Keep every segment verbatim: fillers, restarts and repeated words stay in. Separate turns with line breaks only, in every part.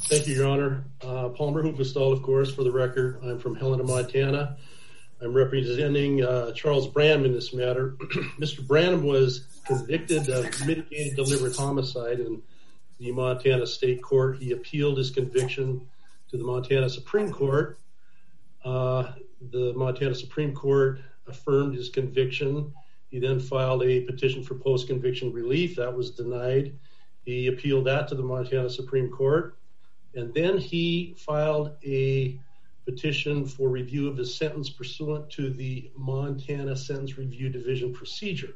Thank you, Your Honor. Uh, Palmer Hufestall, of course, for the record. I'm from Helena, Montana. I'm representing uh, Charles Branham in this matter. Mister Branham was convicted of mitigated deliberate homicide in the Montana State Court. He appealed his conviction to the Montana Supreme Court. Uh, the Montana Supreme Court affirmed his conviction. He then filed a petition for post-conviction relief. That was denied. He appealed that to the Montana Supreme Court. And then he filed a petition for review of his sentence pursuant to the Montana Sentence Review Division procedure.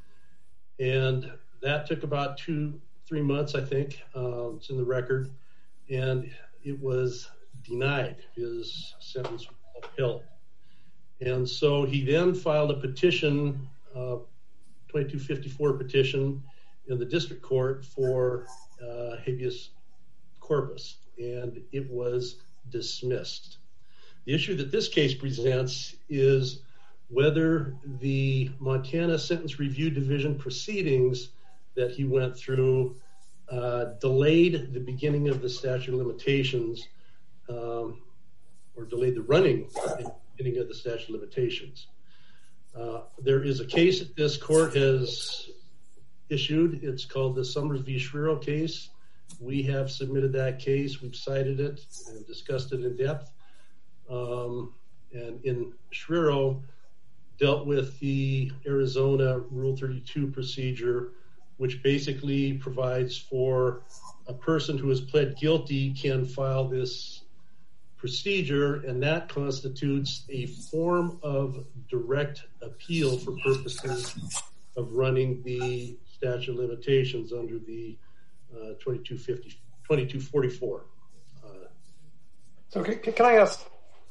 And that took about two, three months, I think. Uh, it's in the record. And it was denied. His sentence was upheld. And so he then filed a petition, uh, twenty-two fifty-four petition in the district court for uh, habeas corpus. And it was dismissed. The issue that this case presents is whether the Montana Sentence Review Division proceedings that he went through uh, delayed the beginning of the statute of limitations um, or delayed the running beginning of the statute of limitations. Uh, there is a case that this court has issued. It's called the Summers v. Schreiro case. We have submitted that case. We've cited it and discussed it in depth. Um, and in Schreiro, dealt with the Arizona Rule thirty-two procedure, which basically provides for a person who has pled guilty can file this procedure, and that constitutes a form of direct appeal for purposes of running the statute of limitations under the Uh, twenty-two fifty, twenty-two forty-four. Uh,
so can, can I ask,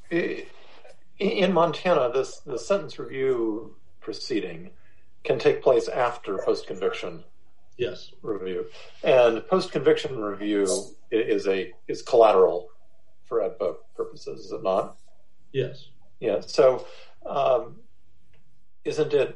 in Montana, this the sentence review proceeding can take place after post-conviction
yes.
review, and post-conviction review is a is collateral for A D P A purposes, is it not?
Yes.
Yeah. So, um, isn't it?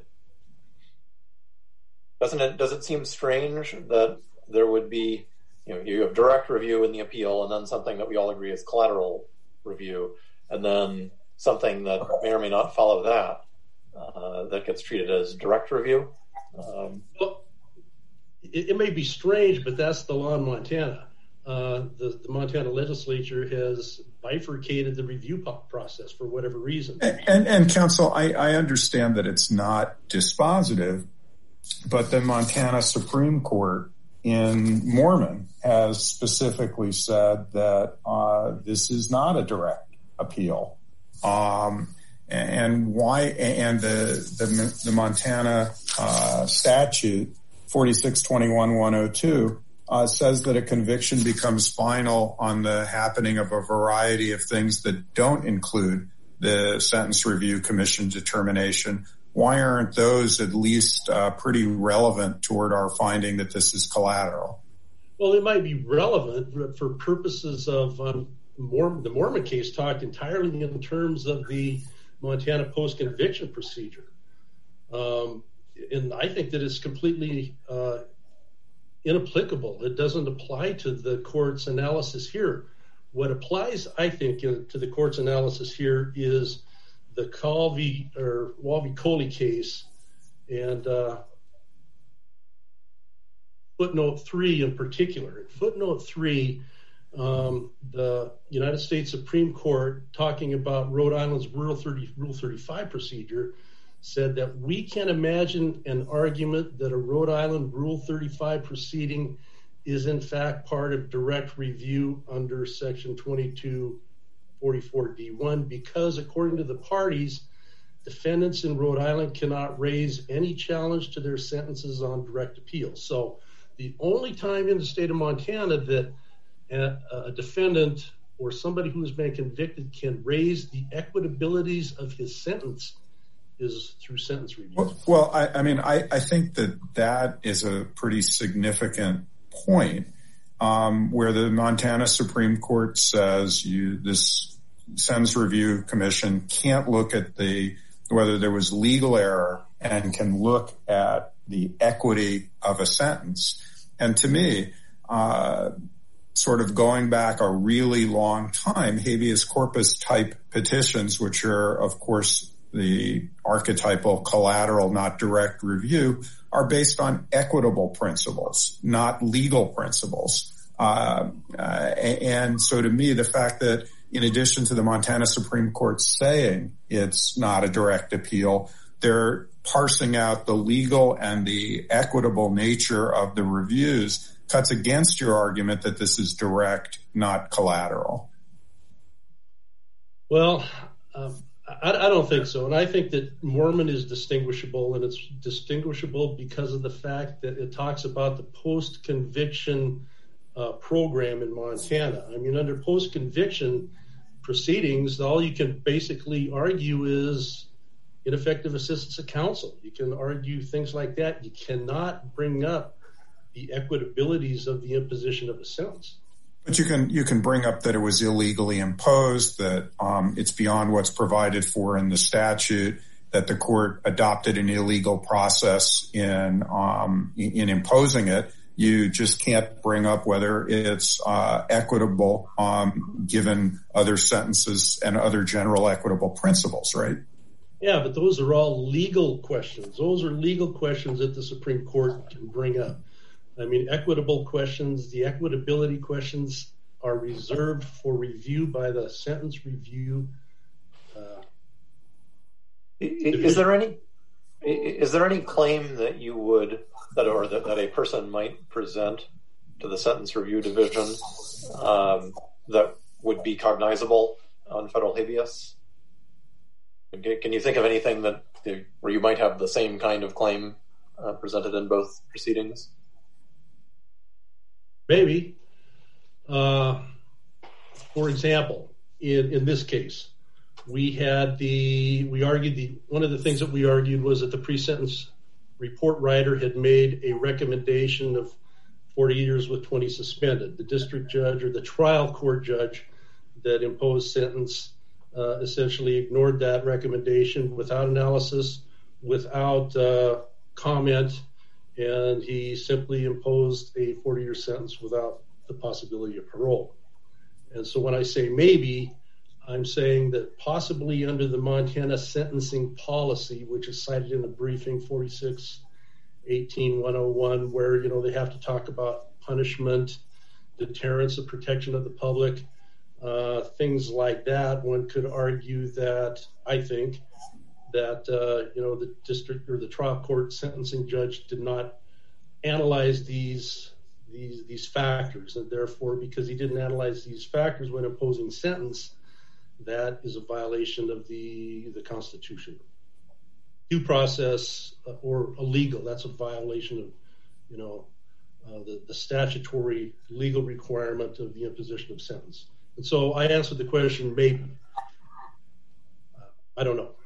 Doesn't it? Does it seem strange that there would be, you know, you have direct review in the appeal, and then something that we all agree is collateral review, and then something that may or may not follow that, uh, that gets treated as direct review? Um,
well, it, it may be strange, but that's the law in Montana. Uh, the, the Montana legislature has bifurcated the review process for whatever reason.
And, and, and counsel, I, I understand that it's not dispositive, but the Montana Supreme Court in Mormon has specifically said that uh, this is not a direct appeal, um, and why? And the the, the Montana uh, statute forty-six twenty-one one oh two uh, says that a conviction becomes final on the happening of a variety of things that don't include the Sentence Review Commission determination. Why aren't those at least uh, pretty relevant toward our finding that this is collateral?
Well, it might be relevant for purposes of um, Mormon. The Mormon case talked entirely in terms of the Montana post-conviction procedure. Um, and I think that it's completely uh, inapplicable. It doesn't apply to the court's analysis here. What applies, I think, to the court's analysis here is the Calvi or Walby Coley case, and uh, footnote three in particular. In footnote three, um, the United States Supreme Court, talking about Rhode Island's Rule thirty, Rule thirty-five procedure, said that we can imagine an argument that a Rhode Island Rule thirty-five proceeding is in fact part of direct review under Section twenty-two forty-four D one, because according to the parties, defendants in Rhode Island cannot raise any challenge to their sentences on direct appeal. So the only time in the state of Montana that a, a defendant or somebody who has been convicted can raise the equitabilities of his sentence is through sentence review.
Well, well I, I mean, I, I think that that is a pretty significant point, um, where the Montana Supreme Court says you this Sentence Review Commission can't look at the whether there was legal error and can look at the equity of a sentence. And to me, uh, sort of going back a really long time, habeas corpus type petitions, which are, of course, the archetypal collateral, not direct review, are based on equitable principles, not legal principles. Uh, uh, and so to me, the fact that in addition to the Montana Supreme Court saying it's not a direct appeal, they're parsing out the legal and the equitable nature of the reviews cuts against your argument that this is direct, not collateral.
Well, um, I, I don't think so. And I think that Mormon is distinguishable, and it's distinguishable because of the fact that it talks about the post-conviction uh, program in Montana. I mean, under post-conviction proceedings, all you can basically argue is ineffective assistance of counsel. You can argue things like that. You cannot bring up the equitabilities of the imposition of a sentence.
But you can you can bring up that it was illegally imposed, that um, it's beyond what's provided for in the statute, that the court adopted an illegal process in um, in imposing it. You just can't bring up whether it's uh, equitable um, given other sentences and other general equitable principles, right?
Yeah, but those are all legal questions. Those are legal questions that the Supreme Court can bring up. I mean, equitable questions, the equitability questions are reserved for review by the sentence review. Uh,
is there any is there any claim that you would that or that, that a person might present to the sentence review division um, that would be cognizable on federal habeas? Can you think of anything that where you might have the same kind of claim uh, presented in both proceedings?
Maybe. Uh, for example, in, in this case, we had the, we argued the, one of the things that we argued was that the pre-sentence report writer had made a recommendation of forty years with twenty suspended. The district judge or the trial court judge that imposed sentence uh, essentially ignored that recommendation without analysis, without uh, comment, and he simply imposed a forty-year sentence without the possibility of parole. And so when I say maybe, I'm saying that possibly under the Montana sentencing policy, which is cited in the briefing forty-six eighteen one oh one, where, you know, they have to talk about punishment, deterrence, and protection of the public, uh, things like that. One could argue that, I think, that, uh, you know, the district or the trial court sentencing judge did not analyze these these these factors, and therefore, because he didn't analyze these factors when imposing sentence, that is a violation of the the Constitution. Due process uh, or illegal, that's a violation of, you know, uh, the, the statutory legal requirement of the imposition of sentence. And so I answered the question, maybe. Uh, I don't know.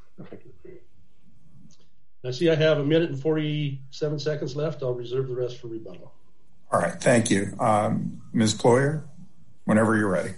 I see I have a minute and forty-seven seconds left. I'll reserve the rest for rebuttal.
All right. Thank you. Um, Miz Ployer, whenever you're ready.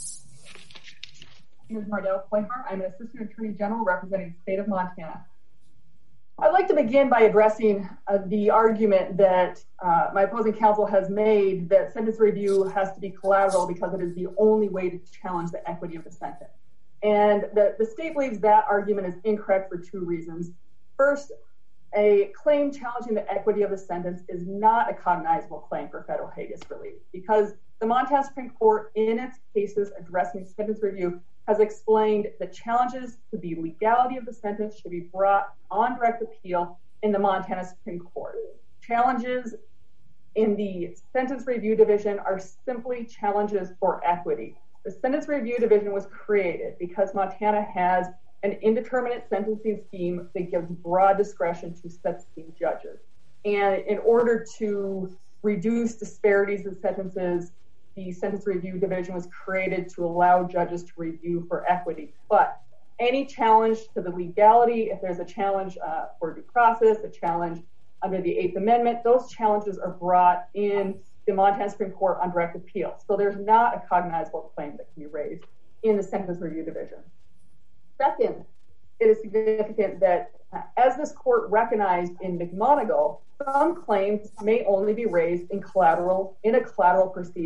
Miz Mardell Ployer. I'm an Assistant Attorney General representing the state of Montana. I'd like to begin by addressing uh, the argument that uh, my opposing counsel has made that sentence review has to be collateral because it is the only way to challenge the equity of the sentence. And the, the state believes that argument is incorrect for two reasons. First, a claim challenging the equity of the sentence is not a cognizable claim for federal habeas relief because the Montana Supreme Court, in its cases addressing sentence review, has explained that challenges to the legality of the sentence should be brought on direct appeal in the Montana Supreme Court. Challenges in the Sentence Review Division are simply challenges for equity. The Sentence Review Division was created because Montana has an indeterminate sentencing scheme that gives broad discretion to sentencing judges. And in order to reduce disparities in sentences, the Sentence Review Division was created to allow judges to review for equity. But any challenge to the legality, if there's a challenge uh, for due process, a challenge under the Eighth Amendment, those challenges are brought in the Montana Supreme Court on direct appeal. So there's not a cognizable claim that can be raised in the Sentence Review Division. Second, it is significant that uh, as this court recognized in McMonigle, some claims may only be raised in collateral in a collateral proceeding.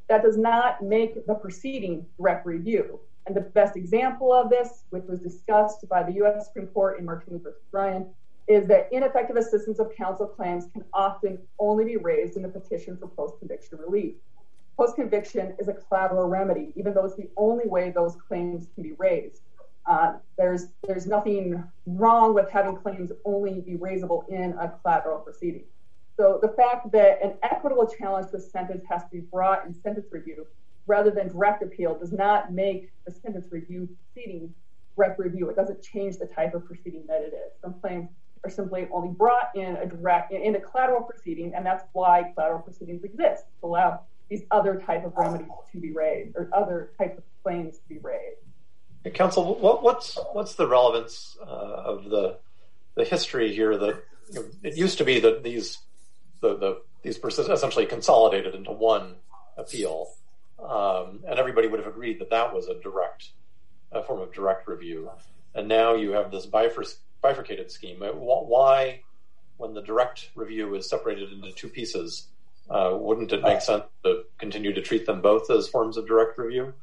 that does not make the proceeding direct review. And the best example of this, which was discussed by the U S Supreme Court in Martinez versus Bryan, is that ineffective assistance of counsel claims can often only be raised in a petition for post-conviction relief. Post-conviction is a collateral remedy, even though it's the only way those claims can be raised. Uh, there's there's nothing wrong with having claims only be raisable in a collateral proceeding. So the fact that an equitable challenge to a sentence has to be brought in sentence review rather than direct appeal does not make the sentence review proceeding direct review. It doesn't change the type of proceeding that it is. Some claims are simply only brought in a direct in a collateral proceeding, and that's why collateral proceedings exist, to allow these other type of remedies to be raised or other types of claims to be raised.
Hey, counsel, what, what's what's the relevance uh, of the the history here? That you know, it used to be that these the, the these were essentially consolidated into one appeal, um, and everybody would have agreed that that was a direct a form of direct review. And now you have this bifur- bifurcated scheme. Why, when the direct review is separated into two pieces, uh, wouldn't it make sense to continue to treat them both as forms of direct review?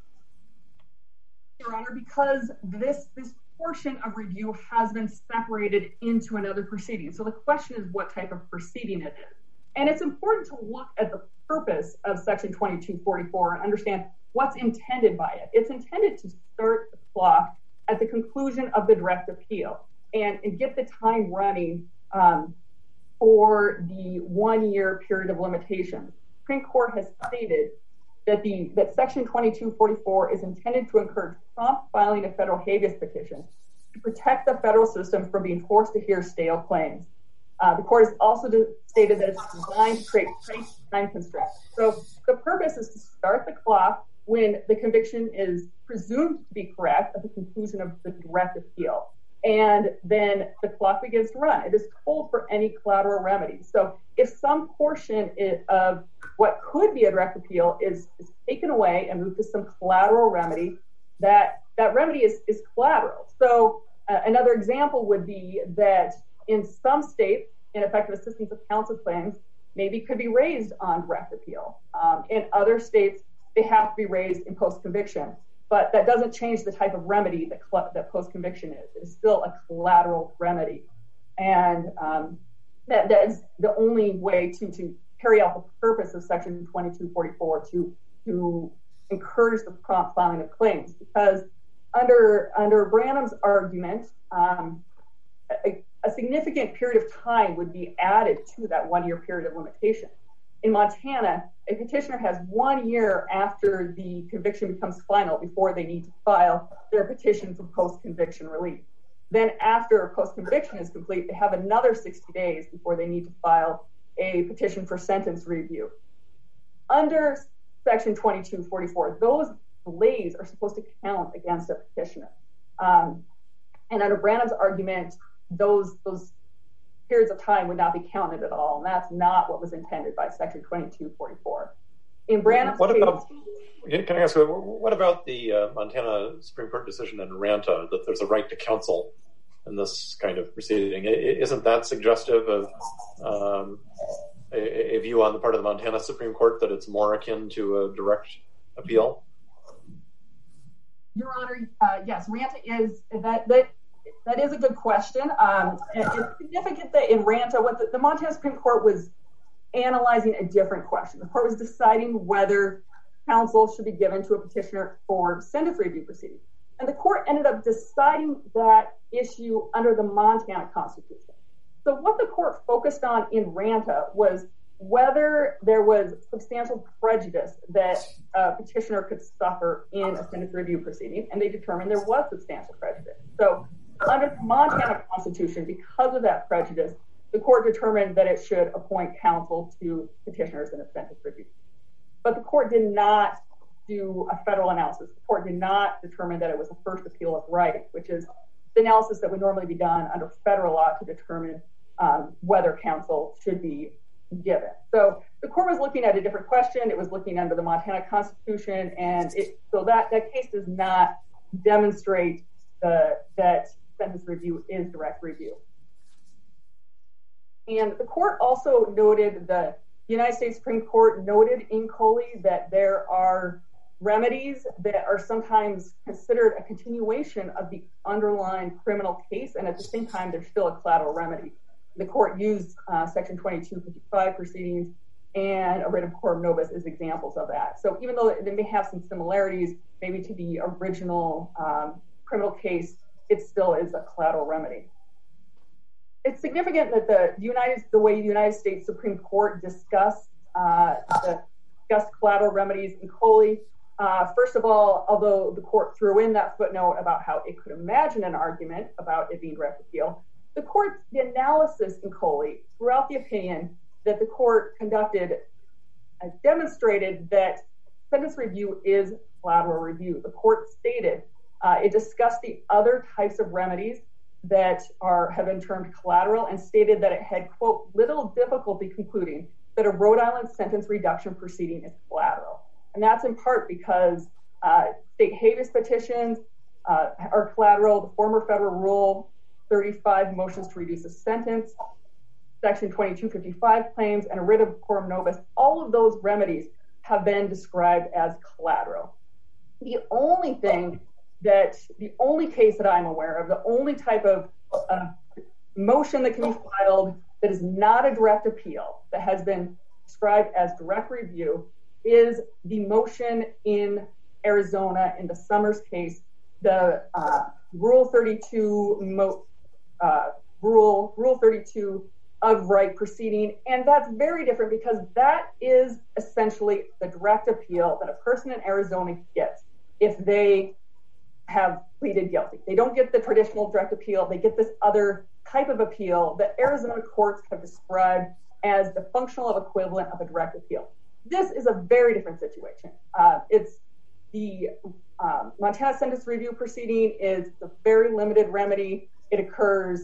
Your Honor, because this this portion of review has been separated into another proceeding. So the question is what type of proceeding it is. And it's important to look at the purpose of Section twenty-two forty-four and understand what's intended by it. It's intended to start the clock at the conclusion of the direct appeal and, and get the time running um, for the one-year period of limitation. The Supreme Court has stated that the that Section twenty-two forty-four is intended to encourage prompt filing of federal habeas petitions to protect the federal system from being forced to hear stale claims. Uh, the court has also de- stated that it's designed to create tight time constraints. So the purpose is to start the clock when the conviction is presumed to be correct at the conclusion of the direct appeal. And then the clock begins to run. It is told for any collateral remedy. So if some portion of what could be a direct appeal is, is taken away and moved to some collateral remedy, that, that remedy is, is collateral. So uh, another example would be that in some states, ineffective assistance of counsel claims maybe could be raised on direct appeal. Um, in other states, they have to be raised in post-conviction. But that doesn't change the type of remedy that, cl- that post-conviction is. It is still a collateral remedy. And um, that, that is the only way to, to carry out the purpose of Section twenty-two forty-four, to, to encourage the prompt filing of claims. Because under, under Branham's argument, um, a, a significant period of time would be added to that one-year period of limitation. In Montana, a petitioner has one year after the conviction becomes final before they need to file their petition for post-conviction relief. Then after post-conviction is complete, they have another sixty days before they need to file a petition for sentence review. Under Section twenty-two forty-four, those delays are supposed to count against a petitioner. Um, and under Branham's argument, those those periods of time would not be counted at all, and that's not what was intended by Section twenty-two forty-four. In Branham's
what
case,
about, can I ask, what about the uh, Montana Supreme Court decision in Ranta that there's a right to counsel in this kind of proceeding? Isn't that suggestive of um, a, a view on the part of the Montana Supreme Court that it's more akin to a direct appeal?
Your Honor, uh, yes, Ranta is that that. That is a good question. Um, it's significant that in Ranta, what the, the Montana Supreme Court was analyzing a different question. The court was deciding whether counsel should be given to a petitioner for sentence review proceedings. And the court ended up deciding that issue under the Montana Constitution. So what the court focused on in Ranta was whether there was substantial prejudice that a petitioner could suffer in a sentence review proceeding, and they determined there was substantial prejudice. So under the Montana Constitution, because of that prejudice, the court determined that it should appoint counsel to petitioners in a sentence review. But the court did not do a federal analysis. The court did not determine that it was a first appeal of right, which is the analysis that would normally be done under federal law to determine um, whether counsel should be given. So the court was looking at a different question. It was looking under the Montana Constitution, and it, so that, that case does not demonstrate the, that sentence review is direct review. And the court also noted the, the United States Supreme Court noted in Coley that there are remedies that are sometimes considered a continuation of the underlying criminal case, and at the same time, there's still a collateral remedy. The court used uh, Section twenty-two fifty-five proceedings and a writ of coram nobis as examples of that. So even though they may have some similarities, maybe to the original um, criminal case, it still is a collateral remedy. It's significant that the United, the way the United States Supreme Court discussed uh, the discussed collateral remedies in Coley. Uh, first of all, although the court threw in that footnote about how it could imagine an argument about it being direct appeal, the court, the analysis in Coley throughout the opinion that the court conducted uh, demonstrated that sentence review is collateral review. The court stated uh, it discussed the other types of remedies that are have been termed collateral and stated that it had, quote, little difficulty concluding that a Rhode Island sentence reduction proceeding is collateral. And that's in part because uh, state habeas petitions uh, are collateral. The former federal rule thirty-five motions to reduce a sentence, Section twenty-two fifty-five claims, and a writ of coram nobis, all of those remedies have been described as collateral. The only thing that, the only case that I'm aware of, the only type of uh, motion that can be filed that is not a direct appeal, that has been described as direct review, is the motion in Arizona in the Summers case, the uh, Rule thirty-two mo- uh, Rule Rule thirty-two of right proceeding, and that's very different because that is essentially the direct appeal that a person in Arizona gets if they have pleaded guilty. They don't get the traditional direct appeal; they get this other type of appeal that Arizona courts have described as the functional equivalent of a direct appeal. This is a very different situation. Uh, it's the um, Montana sentence review proceeding is a very limited remedy. It occurs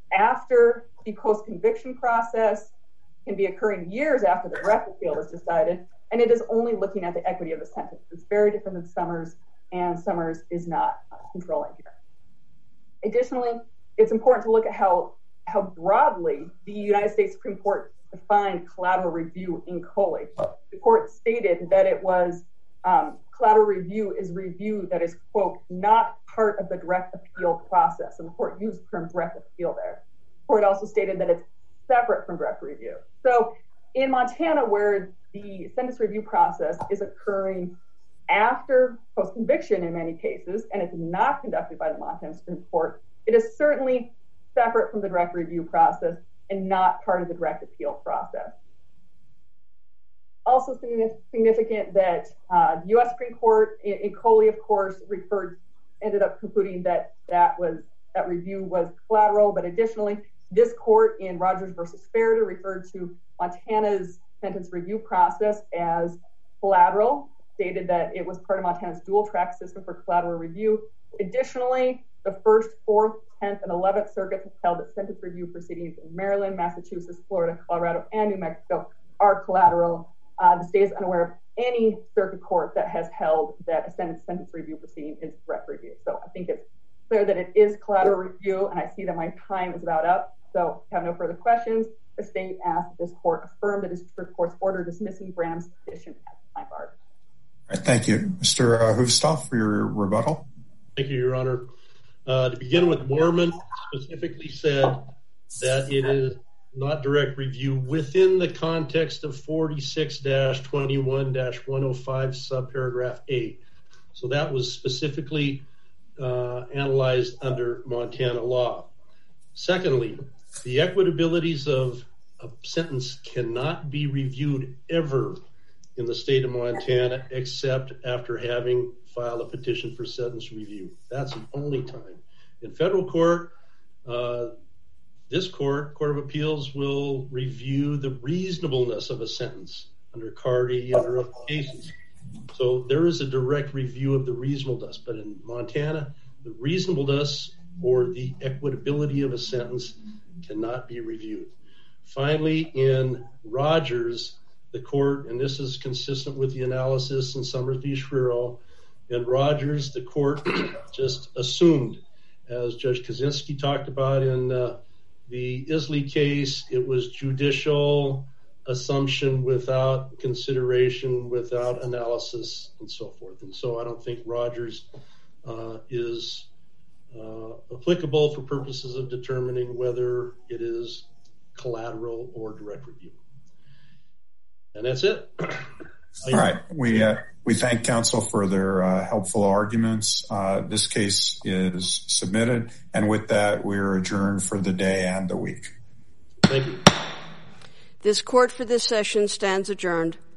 after the post-conviction process, can be occurring years after the direct appeal is decided, and it is only looking at the equity of the sentence. It's very different than Summers, and Summers is not uh, controlling here. Additionally, it's important to look at how, how broadly the United States Supreme Court defined collateral review in Coley. The court stated that it was um, collateral review is review that is, quote, not part of the direct appeal process. And the court used the term direct appeal there. The court also stated that it's separate from direct review. So in Montana, where the sentence review process is occurring after post-conviction in many cases, and it's not conducted by the Montana Supreme Court, it is certainly separate from the direct review process and not part of the direct appeal process. Also significant that uh, the U S Supreme Court in, in Coley, of course, referred, ended up concluding that that was that review was collateral, but additionally, this court in Rogers versus Farrader referred to Montana's sentence review process as collateral, stated that it was part of Montana's dual track system for collateral review. Additionally, the first, fourth, tenth, and eleventh circuits have held that sentence review proceedings in Maryland, Massachusetts, Florida, Colorado, and New Mexico are collateral. Uh, the state is unaware of any circuit court that has held that a sentence, sentence review proceeding is direct review. So I think it's clear that it is collateral review, and I see that my time is about up. So if you have no further questions, the state asks that this court affirm the district court's order dismissing Branham's petition at the time bar.
All right, thank you. Mister Hufstahl for your rebuttal.
Thank you, Your Honor. Uh, to begin with, Moorman specifically said that it is not direct review within the context of forty-six twenty-one one oh five subparagraph A. So that was specifically uh, analyzed under Montana law. Secondly, the equitabilities of a sentence cannot be reviewed ever in the state of Montana except after having filed a petition for sentence review. That's the only time. In federal court, uh, this court, Court of Appeals, will review the reasonableness of a sentence under Carty, under other cases. So there is a direct review of the reasonableness, but in Montana, the reasonableness or the equitability of a sentence cannot be reviewed. Finally, in Rogers, the court, and this is consistent with the analysis in Summers v. Schreiro, in Rogers, the court just assumed, as Judge Kaczynski talked about in uh, the Isley case, it was judicial assumption, without consideration, without analysis, and so forth. And so I don't think Rogers uh, is uh, applicable for purposes of determining whether it is collateral or direct review. And that's it.
All right. We uh, we thank counsel for their uh, helpful arguments. Uh, this case is submitted. And with that, we're adjourned for the day and the week.
Thank you.
This court for this session stands adjourned.